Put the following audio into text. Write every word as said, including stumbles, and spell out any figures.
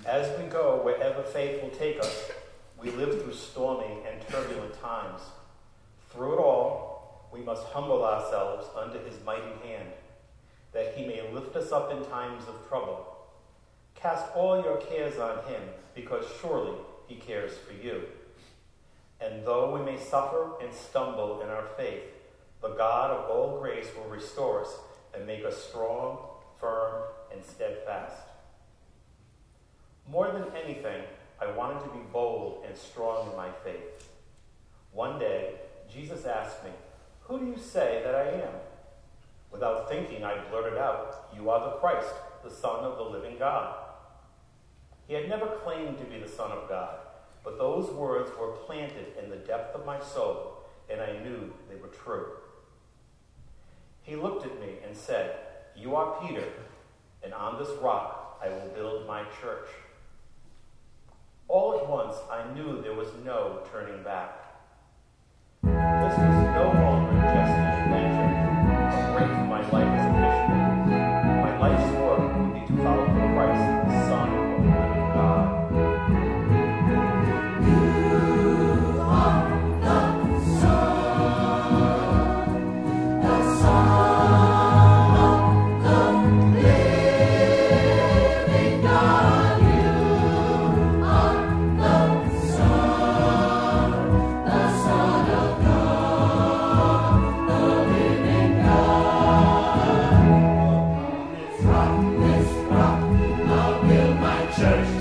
As we go wherever faith will take us, we live through stormy and turbulent times. Through it all, we must humble ourselves under his mighty hand, that he may lift us up in times of trouble. Cast all your cares on him, because surely he cares for you. And though we may suffer and stumble in our faith, the God of all grace will restore us and make us strong, firm, and steadfast. More than anything, I wanted to be bold and strong in my faith. One day, Jesus asked me, "Who do you say that I am?" Without thinking, I blurted out, "You are the Christ, the Son of the living God." He had never claimed to be the Son of God, but those words were planted in the depth of my soul, and I knew they were true. He looked at me and said, "You are Peter, and on this rock I will build my church." All at once, I knew there was no turning back. This was no longer just an adventure, a break from my life as a missionary. My life's work would be to follow the Christ, the Son of the living God. You are the Son, the Son of the living God. You are the Son, the Son of God, the living God. On this rock, this rock, I'll build my church.